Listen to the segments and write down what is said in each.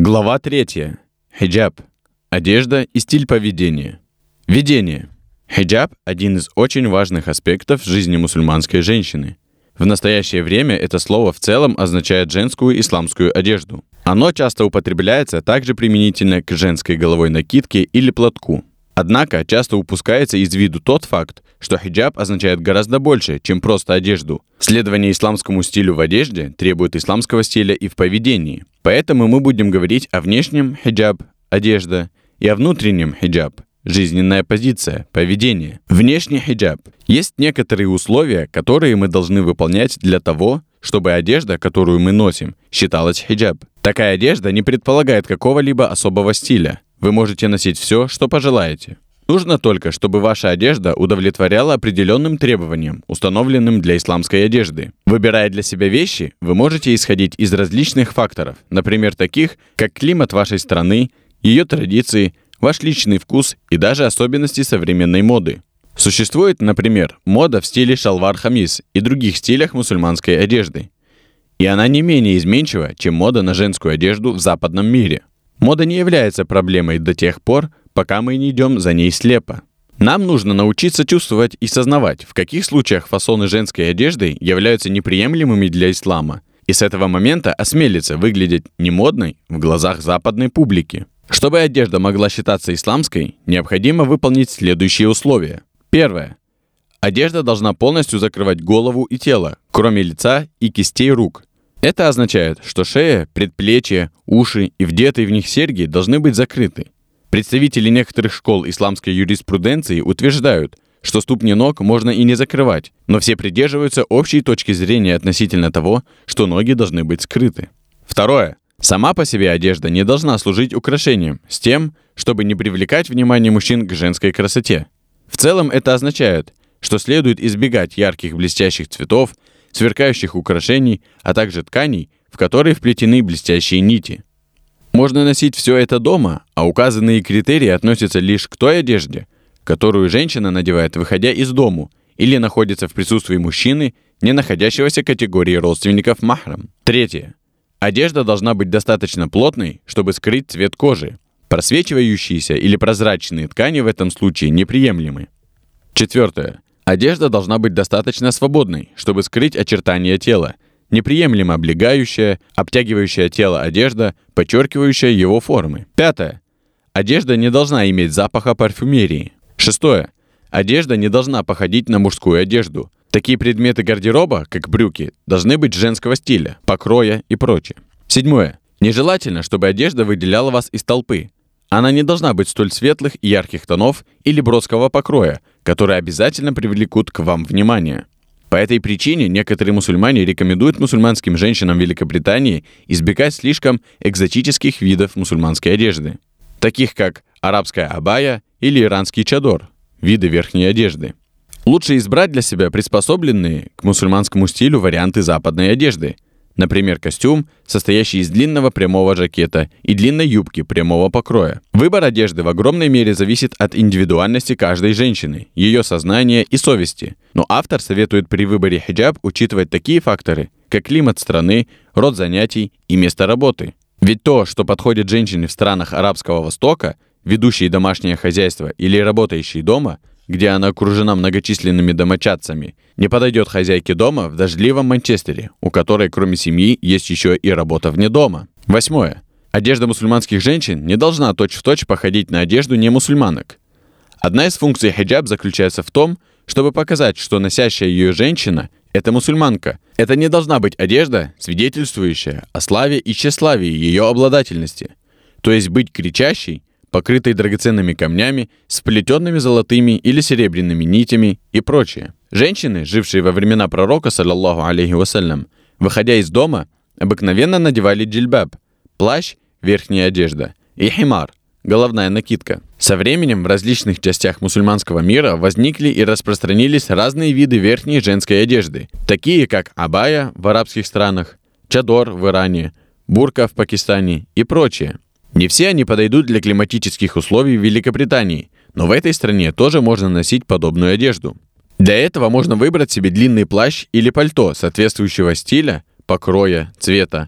Глава 3. Хиджаб. Одежда и стиль поведения. Введение. Хиджаб – один из очень важных аспектов жизни мусульманской женщины. В настоящее время это слово в целом означает женскую исламскую одежду. Оно часто употребляется также применительно к женской головой накидке или платку. Однако часто упускается из виду тот факт, что хиджаб означает гораздо больше, чем просто одежду. Следование исламскому стилю в одежде требует исламского стиля и в поведении. Поэтому мы будем говорить о внешнем хиджаб, одежда, и о внутреннем хиджаб, жизненная позиция, поведение. Внешний хиджаб. Есть некоторые условия, которые мы должны выполнять для того, чтобы одежда, которую мы носим, считалась хиджаб. Такая одежда не предполагает какого-либо особого стиля. Вы можете носить все, что пожелаете. Нужно только, чтобы ваша одежда удовлетворяла определенным требованиям, установленным для исламской одежды. Выбирая для себя вещи, вы можете исходить из различных факторов, например, таких, как климат вашей страны, ее традиции, ваш личный вкус и даже особенности современной моды. Существует, например, мода в стиле шалвар-хамис и других стилях мусульманской одежды. И она не менее изменчива, чем мода на женскую одежду в западном мире. Мода не является проблемой до тех пор, пока мы не идем за ней слепо. Нам нужно научиться чувствовать и сознавать, в каких случаях фасоны женской одежды являются неприемлемыми для ислама, и с этого момента осмелиться выглядеть немодной в глазах западной публики. Чтобы одежда могла считаться исламской, необходимо выполнить следующие условия. Первое. Одежда должна полностью закрывать голову и тело, кроме лица и кистей рук. Это означает, что шея, предплечья, уши и вдетые в них серьги должны быть закрыты. Представители некоторых школ исламской юриспруденции утверждают, что ступни ног можно и не закрывать, но все придерживаются общей точки зрения относительно того, что ноги должны быть скрыты. Второе. Сама по себе одежда не должна служить украшением с тем, чтобы не привлекать внимание мужчин к женской красоте. В целом это означает, что следует избегать ярких блестящих цветов, сверкающих украшений, а также тканей, в которые вплетены блестящие нити. Можно носить все это дома, а указанные критерии относятся лишь к той одежде, которую женщина надевает, выходя из дому, или находится в присутствии мужчины, не находящегося в категории родственников махрам. Третье. Одежда должна быть достаточно плотной, чтобы скрыть цвет кожи. Просвечивающиеся или прозрачные ткани в этом случае неприемлемы. Четвертое. Одежда должна быть достаточно свободной, чтобы скрыть очертания тела. Неприемлемо облегающая, обтягивающая тело одежда, подчеркивающая его формы. Пятое. Одежда не должна иметь запаха парфюмерии. Шестое. Одежда не должна походить на мужскую одежду. Такие предметы гардероба, как брюки, должны быть женского стиля, покроя и прочее. Седьмое. Нежелательно, чтобы одежда выделяла вас из толпы. Она не должна быть столь светлых и ярких тонов или броского покроя, которые обязательно привлекут к вам внимание. По этой причине некоторые мусульмане рекомендуют мусульманским женщинам Великобритании избегать слишком экзотических видов мусульманской одежды, таких как арабская абая или иранский чадор, виды верхней одежды. Лучше избрать для себя приспособленные к мусульманскому стилю варианты западной одежды, например, костюм, состоящий из длинного прямого жакета и длинной юбки прямого покроя. Выбор одежды в огромной мере зависит от индивидуальности каждой женщины, ее сознания и совести. Но автор советует при выборе хиджаб учитывать такие факторы, как климат страны, род занятий и место работы. Ведь то, что подходит женщине в странах Арабского Востока, ведущей домашнее хозяйство или работающей дома, где она окружена многочисленными домочадцами, не подойдет хозяйке дома в дождливом Манчестере, у которой кроме семьи есть еще и работа вне дома. Восьмое. Одежда мусульманских женщин не должна точь-в-точь походить на одежду немусульманок. Одна из функций хиджаб заключается в том, чтобы показать, что носящая ее женщина – это мусульманка. Это не должна быть одежда, свидетельствующая о славе и тщеславии ее обладательности, то есть быть кричащей, покрытой драгоценными камнями, сплетенными золотыми или серебряными нитями и прочее. Женщины, жившие во времена пророка, саллаллаху алейхи вассалям, выходя из дома, обыкновенно надевали джильбаб, плащ, верхняя одежда, и химар, головная накидка. Со временем в различных частях мусульманского мира возникли и распространились разные виды верхней женской одежды, такие как абая в арабских странах, чадор в Иране, бурка в Пакистане и прочее. Не все они подойдут для климатических условий в Великобритании, но в этой стране тоже можно носить подобную одежду. Для этого можно выбрать себе длинный плащ или пальто соответствующего стиля, покроя, цвета,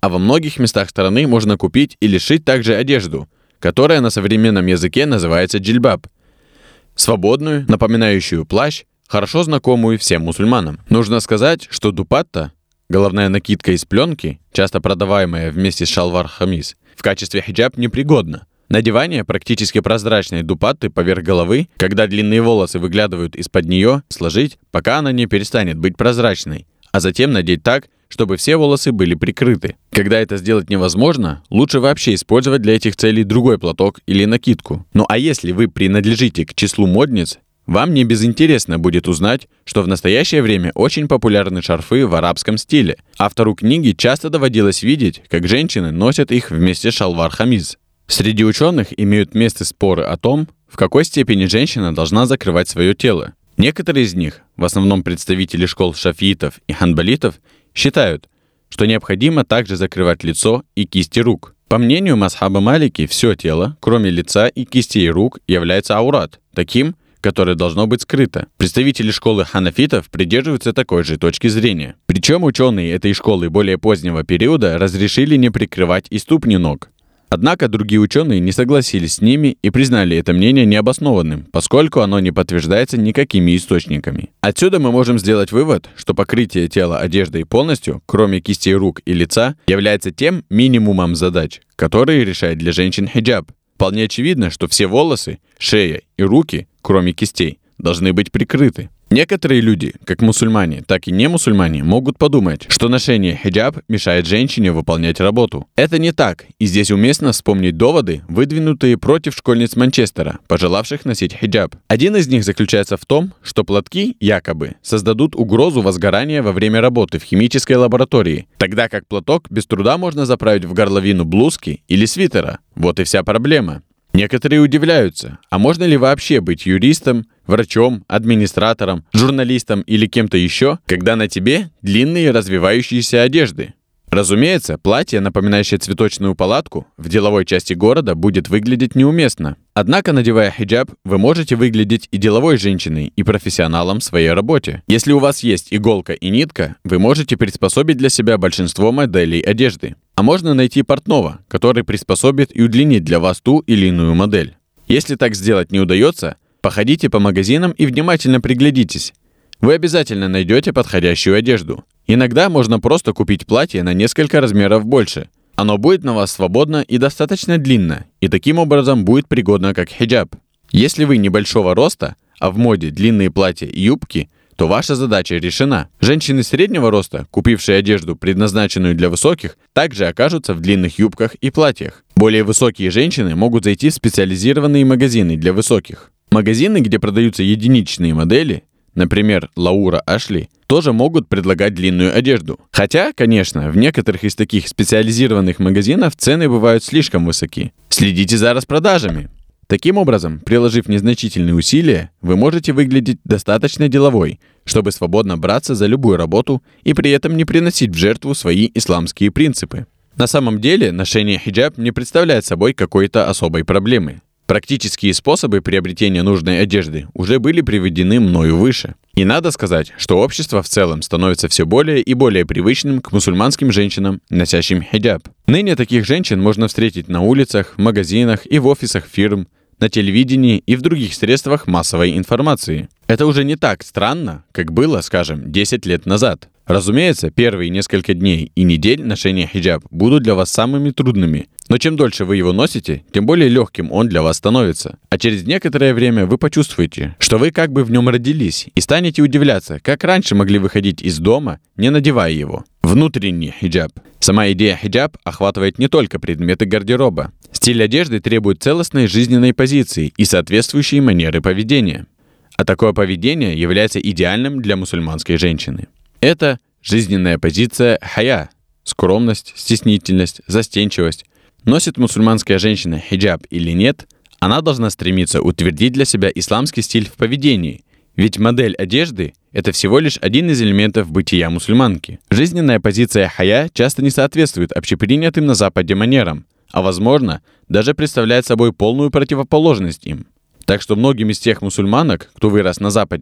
А во многих местах страны можно купить или шить также одежду, которая на современном языке называется джильбаб. Свободную, напоминающую плащ, хорошо знакомую всем мусульманам. Нужно сказать, что дупатта, головная накидка из пленки, часто продаваемая вместе с шалвар-хамис, в качестве хиджаб непригодна. Надевание практически прозрачной дупатты поверх головы, когда длинные волосы выглядывают из-под нее, сложить, пока она не перестанет быть прозрачной, а затем надеть так, чтобы все волосы были прикрыты. Когда это сделать невозможно, лучше вообще использовать для этих целей другой платок или накидку. Ну а если вы принадлежите к числу модниц, вам не безинтересно будет узнать, что в настоящее время очень популярны шарфы в арабском стиле. Автору книги часто доводилось видеть, как женщины носят их вместе с шалвар-хамис. Среди ученых имеют место споры о том, в какой степени женщина должна закрывать свое тело. Некоторые из них, в основном представители школ шафиитов и ханбалитов, считают, что необходимо также закрывать лицо и кисти рук. По мнению Масхаба Малики, все тело, кроме лица и кистей рук, является аурат, таким, которое должно быть скрыто. Представители школы ханафитов придерживаются такой же точки зрения. Причем ученые этой школы более позднего периода разрешили не прикрывать и ступни ног. Однако другие ученые не согласились с ними и признали это мнение необоснованным, поскольку оно не подтверждается никакими источниками. Отсюда мы можем сделать вывод, что покрытие тела одеждой полностью, кроме кистей рук и лица, является тем минимумом задач, которые решает для женщин хиджаб. Вполне очевидно, что все волосы, шея и руки, кроме кистей, должны быть прикрыты. Некоторые люди, как мусульмане, так и не мусульмане, могут подумать, что ношение хиджаб мешает женщине выполнять работу. Это не так, и здесь уместно вспомнить доводы, выдвинутые против школьниц Манчестера, пожелавших носить хиджаб. Один из них заключается в том, что платки, якобы, создадут угрозу возгорания во время работы в химической лаборатории, тогда как платок без труда можно заправить в горловину блузки или свитера. Вот и вся проблема. Некоторые удивляются, а можно ли вообще быть юристом, врачом, администратором, журналистом или кем-то еще, когда на тебе длинные развивающиеся одежды? Разумеется, платье, напоминающее цветочную палатку, в деловой части города будет выглядеть неуместно. Однако, надевая хиджаб, вы можете выглядеть и деловой женщиной, и профессионалом в своей работе. Если у вас есть иголка и нитка, вы можете приспособить для себя большинство моделей одежды. А можно найти портного, который приспособит и удлинит для вас ту или иную модель. Если так сделать не удается, походите по магазинам и внимательно приглядитесь. Вы обязательно найдете подходящую одежду. Иногда можно просто купить платье на несколько размеров больше. Оно будет на вас свободно и достаточно длинно, и таким образом будет пригодно как хиджаб. Если вы небольшого роста, а в моде длинные платья и юбки, то ваша задача решена. Женщины среднего роста, купившие одежду, предназначенную для высоких, также окажутся в длинных юбках и платьях. Более высокие женщины могут зайти в специализированные магазины для высоких. Магазины, где продаются единичные модели, например, Лаура Ашли, тоже могут предлагать длинную одежду. Хотя, конечно, в некоторых из таких специализированных магазинов цены бывают слишком высоки. Следите за распродажами. Таким образом, приложив незначительные усилия, вы можете выглядеть достаточно деловой, чтобы свободно браться за любую работу и при этом не приносить в жертву свои исламские принципы. На самом деле, ношение хиджаб не представляет собой какой-то особой проблемы. Практические способы приобретения нужной одежды уже были приведены мною выше. И надо сказать, что общество в целом становится все более и более привычным к мусульманским женщинам, носящим хиджаб. Ныне таких женщин можно встретить на улицах, в магазинах и в офисах фирм, на телевидении и в других средствах массовой информации. Это уже не так странно, как было, скажем, 10 лет назад. Разумеется, первые несколько дней и недель ношения хиджаб будут для вас самыми трудными, но чем дольше вы его носите, тем более легким он для вас становится. А через некоторое время вы почувствуете, что вы как бы в нем родились, и станете удивляться, как раньше могли выходить из дома, не надевая его. Внутренний хиджаб. Сама идея хиджаб охватывает не только предметы гардероба. Стиль одежды требует целостной жизненной позиции и соответствующей манеры поведения. А такое поведение является идеальным для мусульманской женщины. Это жизненная позиция хая – скромность, стеснительность, застенчивость. Носит мусульманская женщина хиджаб или нет, она должна стремиться утвердить для себя исламский стиль в поведении, ведь модель одежды – это всего лишь один из элементов бытия мусульманки. Жизненная позиция хая часто не соответствует общепринятым на Западе манерам, а возможно, даже представляет собой полную противоположность им. Так что многим из тех мусульманок, кто вырос на Западе,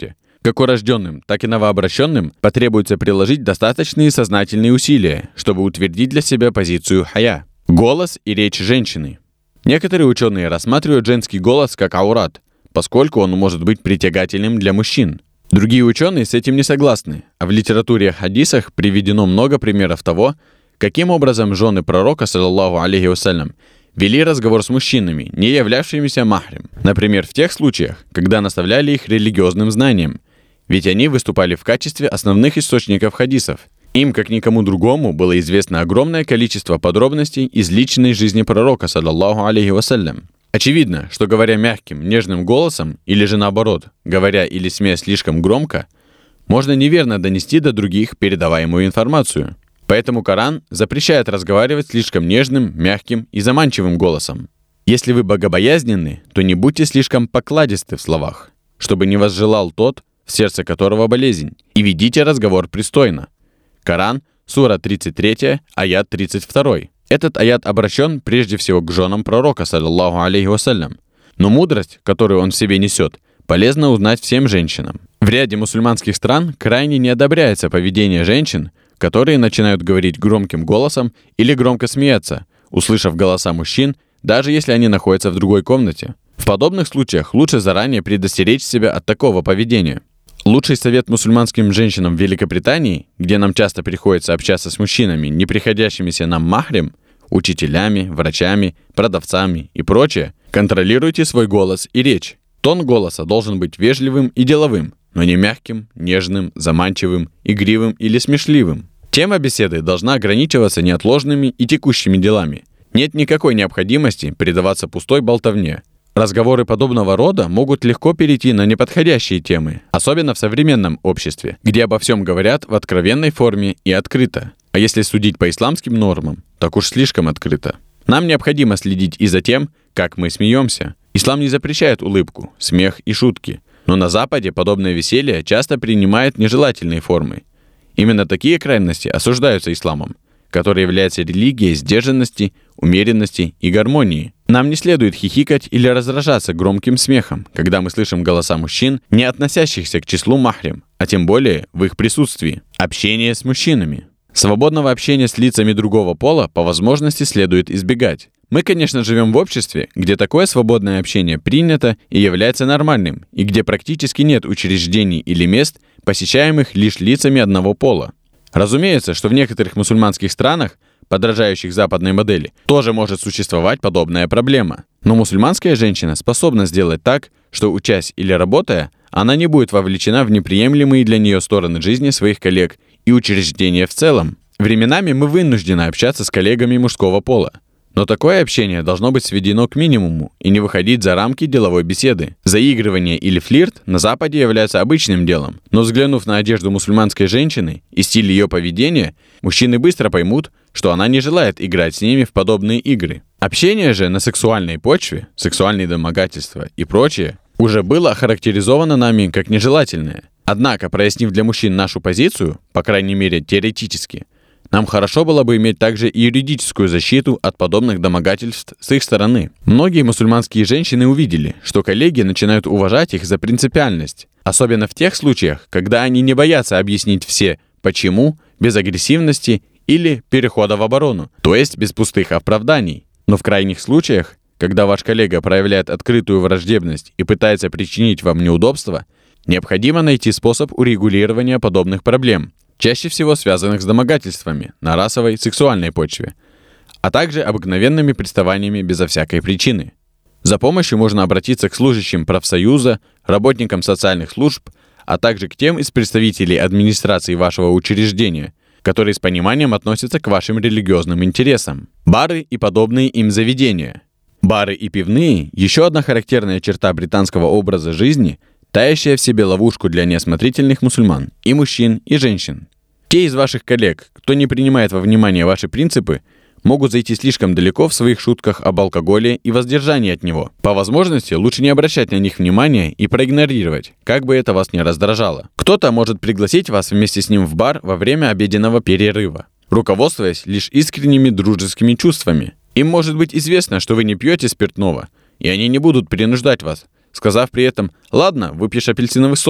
Как урожденным, так и новообращенным потребуется приложить достаточные сознательные усилия, чтобы утвердить для себя позицию хая – голос и речь женщины. Некоторые ученые рассматривают женский голос как аурат, поскольку он может быть притягательным для мужчин. Другие ученые с этим не согласны, а в литературе и хадисах приведено много примеров того, каким образом жены пророка, саллаллаху алейхи вассалям, вели разговор с мужчинами, не являвшимися махрем. Например, в тех случаях, когда наставляли их религиозным знаниям, ведь они выступали в качестве основных источников хадисов. Им, как никому другому, было известно огромное количество подробностей из личной жизни пророка, саллаллаху алейхи вассалям. Очевидно, что говоря мягким, нежным голосом, или же наоборот, говоря или смеясь слишком громко, можно неверно донести до других передаваемую информацию. Поэтому Коран запрещает разговаривать слишком нежным, мягким и заманчивым голосом. Если вы богобоязненны, то не будьте слишком покладисты в словах, чтобы не возжелал тот, в сердце которого болезнь, и ведите разговор пристойно. Коран, сура 33, аят 32. Этот аят обращен прежде всего к женам пророка, саллаллаху алейхи вассалям. Но мудрость, которую он в себе несет, полезно узнать всем женщинам. В ряде мусульманских стран крайне не одобряется поведение женщин, которые начинают говорить громким голосом или громко смеяться, услышав голоса мужчин, даже если они находятся в другой комнате. В подобных случаях лучше заранее предостеречь себя от такого поведения. Лучший совет мусульманским женщинам в Великобритании, где нам часто приходится общаться с мужчинами, не приходящимися нам махрем, учителями, врачами, продавцами и прочее, контролируйте свой голос и речь. Тон голоса должен быть вежливым и деловым, но не мягким, нежным, заманчивым, игривым или смешливым. Тема беседы должна ограничиваться неотложными и текущими делами. Нет никакой необходимости предаваться пустой болтовне. Разговоры подобного рода могут легко перейти на неподходящие темы, особенно в современном обществе, где обо всем говорят в откровенной форме и открыто. А если судить по исламским нормам, так уж слишком открыто. Нам необходимо следить и за тем, как мы смеемся. Ислам не запрещает улыбку, смех и шутки, но на Западе подобное веселье часто принимает нежелательные формы. Именно такие крайности осуждаются исламом, который является религией сдержанности, умеренности и гармонии. Нам не следует хихикать или раздражаться громким смехом, когда мы слышим голоса мужчин, не относящихся к числу махрем, а тем более в их присутствии. Общение с мужчинами. Свободного общения с лицами другого пола по возможности следует избегать. Мы, конечно, живем в обществе, где такое свободное общение принято и является нормальным, и где практически нет учреждений или мест, посещаемых лишь лицами одного пола. Разумеется, что в некоторых мусульманских странах, подражающих западной модели, тоже может существовать подобная проблема. Но мусульманская женщина способна сделать так, что, учась или работая, она не будет вовлечена в неприемлемые для нее стороны жизни своих коллег и учреждения в целом. Временами мы вынуждены общаться с коллегами мужского пола. Но такое общение должно быть сведено к минимуму и не выходить за рамки деловой беседы. Заигрывание или флирт на Западе являются обычным делом, но взглянув на одежду мусульманской женщины и стиль ее поведения, мужчины быстро поймут, что она не желает играть с ними в подобные игры. Общение же на сексуальной почве, сексуальные домогательства и прочее, уже было охарактеризовано нами как нежелательное. Однако, прояснив для мужчин нашу позицию, по крайней мере теоретически, нам хорошо было бы иметь также и юридическую защиту от подобных домогательств с их стороны. Многие мусульманские женщины увидели, что коллеги начинают уважать их за принципиальность, особенно в тех случаях, когда они не боятся объяснить все «почему» без агрессивности или перехода в оборону, то есть без пустых оправданий. Но в крайних случаях, когда ваш коллега проявляет открытую враждебность и пытается причинить вам неудобства, необходимо найти способ урегулирования подобных проблем, чаще всего связанных с домогательствами на расовой, сексуальной почве, а также обыкновенными приставаниями безо всякой причины. За помощью можно обратиться к служащим профсоюза, работникам социальных служб, а также к тем из представителей администрации вашего учреждения, которые с пониманием относятся к вашим религиозным интересам. Бары и подобные им заведения. Бары и пивные – еще одна характерная черта британского образа жизни, таящая в себе ловушку для неосмотрительных мусульман, и мужчин, и женщин. Те из ваших коллег, кто не принимает во внимание ваши принципы, могут зайти слишком далеко в своих шутках об алкоголе и воздержании от него. По возможности лучше не обращать на них внимания и проигнорировать, как бы это вас не раздражало. Кто-то может пригласить вас вместе с ним в бар во время обеденного перерыва, руководствуясь лишь искренними дружескими чувствами. Им может быть известно, что вы не пьете спиртного, и они не будут принуждать вас, сказав при этом «Ладно, выпьешь апельсиновый сок»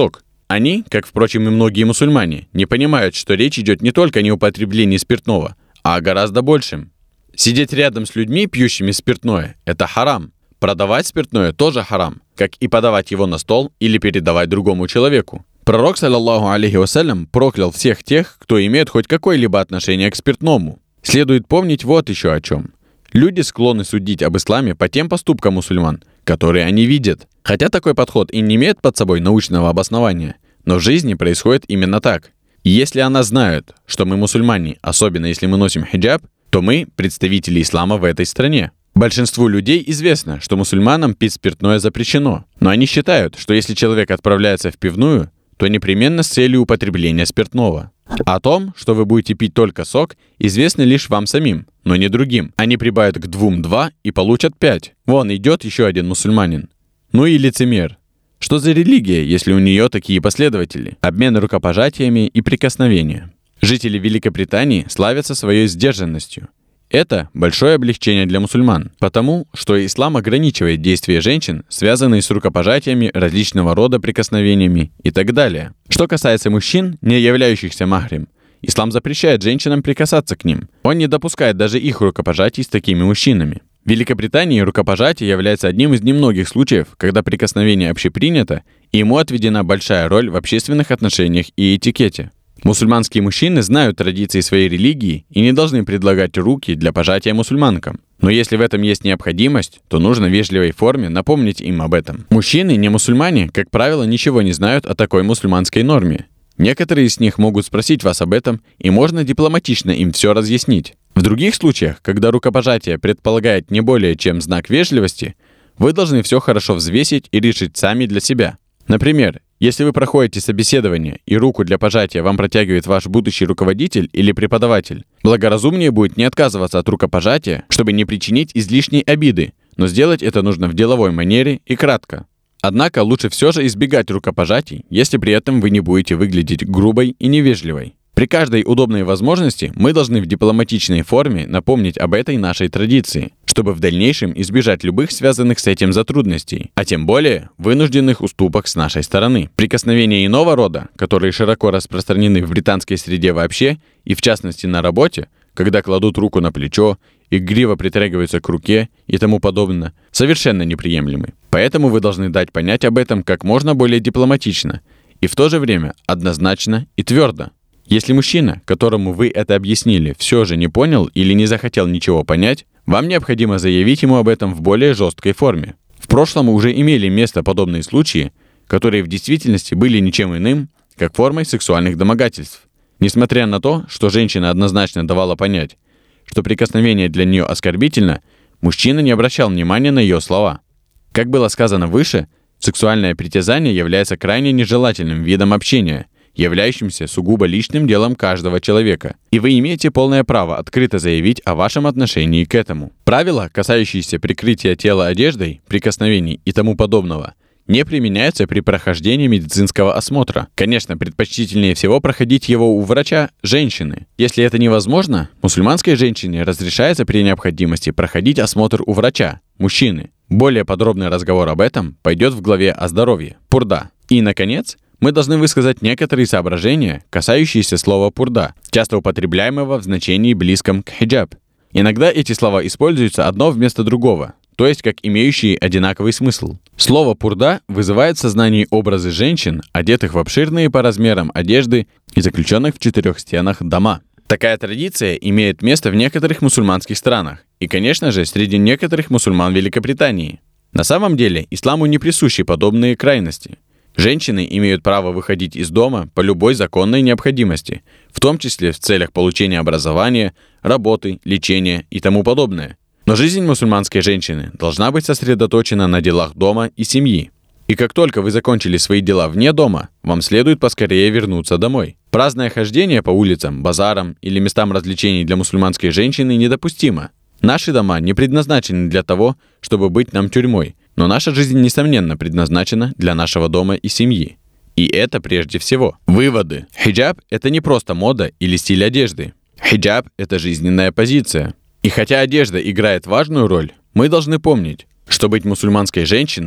Они, как, впрочем, и многие мусульмане, не понимают, что речь идет не только о неупотреблении спиртного, а о гораздо большем. Сидеть рядом с людьми, пьющими спиртное, это харам. Продавать спиртное тоже харам, как и подавать его на стол или передавать другому человеку. Пророк, саллаллаху алейхи вассалям, проклял всех тех, кто имеет хоть какое-либо отношение к спиртному. Следует помнить вот еще о чем. Люди склонны судить об исламе по тем поступкам мусульман, которые они видят. Хотя такой подход и не имеет под собой научного обоснования, но в жизни происходит именно так. И если она знает, что мы мусульмане, особенно если мы носим хиджаб, то мы представители ислама в этой стране. Большинству людей известно, что мусульманам пить спиртное запрещено, но они считают, что если человек отправляется в пивную, то непременно с целью употребления спиртного. О том, что вы будете пить только сок, известно лишь вам самим, но не другим. Они прибавят к 2 2 и получат 5. Вон идет еще один мусульманин. Ну и лицемер. Что за религия, если у нее такие последователи? Обмен рукопожатиями и прикосновения. Жители Великобритании славятся своей сдержанностью. Это большое облегчение для мусульман, потому что ислам ограничивает действия женщин, связанные с рукопожатиями, различного рода прикосновениями и так далее. Что касается мужчин, не являющихся махрим, ислам запрещает женщинам прикасаться к ним. Он не допускает даже их рукопожатий с такими мужчинами. В Великобритании рукопожатие является одним из немногих случаев, когда прикосновение общепринято, и ему отведена большая роль в общественных отношениях и этикете. Мусульманские мужчины знают традиции своей религии и не должны предлагать руки для пожатия мусульманкам. Но если в этом есть необходимость, то нужно в вежливой форме напомнить им об этом. Мужчины, не мусульмане, как правило, ничего не знают о такой мусульманской норме. Некоторые из них могут спросить вас об этом, и можно дипломатично им все разъяснить. В других случаях, когда рукопожатие предполагает не более чем знак вежливости, вы должны все хорошо взвесить и решить сами для себя. Например, если вы проходите собеседование и руку для пожатия вам протягивает ваш будущий руководитель или преподаватель, благоразумнее будет не отказываться от рукопожатия, чтобы не причинить излишней обиды, но сделать это нужно в деловой манере и кратко. Однако лучше все же избегать рукопожатий, если при этом вы не будете выглядеть грубой и невежливой. При каждой удобной возможности мы должны в дипломатичной форме напомнить об этой нашей традиции, чтобы в дальнейшем избежать любых связанных с этим затрудностей, а тем более вынужденных уступок с нашей стороны. Прикосновения иного рода, которые широко распространены в британской среде вообще, и в частности на работе, когда кладут руку на плечо, игриво притрагиваются к руке и тому подобное, совершенно неприемлемы. Поэтому вы должны дать понять об этом как можно более дипломатично и в то же время однозначно и твердо. Если мужчина, которому вы это объяснили, все же не понял или не захотел ничего понять, вам необходимо заявить ему об этом в более жесткой форме. В прошлом уже имели место подобные случаи, которые в действительности были ничем иным, как формой сексуальных домогательств. Несмотря на то, что женщина однозначно давала понять, что прикосновение для нее оскорбительно, мужчина не обращал внимания на ее слова. Как было сказано выше, сексуальное притязание является крайне нежелательным видом общения, являющимся сугубо личным делом каждого человека, и вы имеете полное право открыто заявить о вашем отношении к этому. Правила, касающиеся прикрытия тела одеждой, прикосновений и тому подобного, не применяются при прохождении медицинского осмотра. Конечно, предпочтительнее всего проходить его у врача женщины. Если это невозможно, мусульманской женщине разрешается при необходимости проходить осмотр у врача мужчины. Более подробный разговор об этом пойдет в главе о здоровье. Пурда. И, наконец, мы должны высказать некоторые соображения, касающиеся слова «пурда», часто употребляемого в значении близком к хиджаб. Иногда эти слова используются одно вместо другого, то есть как имеющие одинаковый смысл. Слово «пурда» вызывает в сознании образы женщин, одетых в обширные по размерам одежды и заключенных в 4 стенах дома. Такая традиция имеет место в некоторых мусульманских странах и, конечно же, среди некоторых мусульман Великобритании. На самом деле, исламу не присущи подобные крайности. Женщины имеют право выходить из дома по любой законной необходимости, в том числе в целях получения образования, работы, лечения и тому подобное. Но жизнь мусульманской женщины должна быть сосредоточена на делах дома и семьи. И как только вы закончили свои дела вне дома, вам следует поскорее вернуться домой. Праздное хождение по улицам, базарам или местам развлечений для мусульманской женщины недопустимо. Наши дома не предназначены для того, чтобы быть нам тюрьмой, но наша жизнь, несомненно, предназначена для нашего дома и семьи. И это прежде всего. Выводы. Хиджаб – это не просто мода или стиль одежды. Хиджаб – это жизненная позиция. И хотя одежда играет важную роль, мы должны помнить, что быть мусульманской женщиной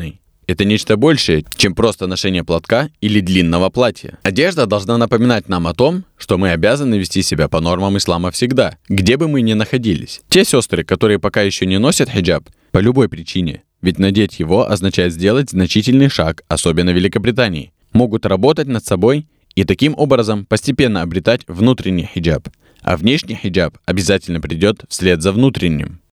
это нечто большее, чем просто ношение платка или длинного платья. Одежда должна напоминать нам о том, что мы обязаны вести себя по нормам ислама всегда, где бы мы ни находились. Те сестры, которые пока еще не носят хиджаб, по любой причине, ведь надеть его означает сделать значительный шаг, особенно в Великобритании, могут работать над собой и таким образом постепенно обретать внутренний хиджаб. А внешний хиджаб обязательно придет вслед за внутренним.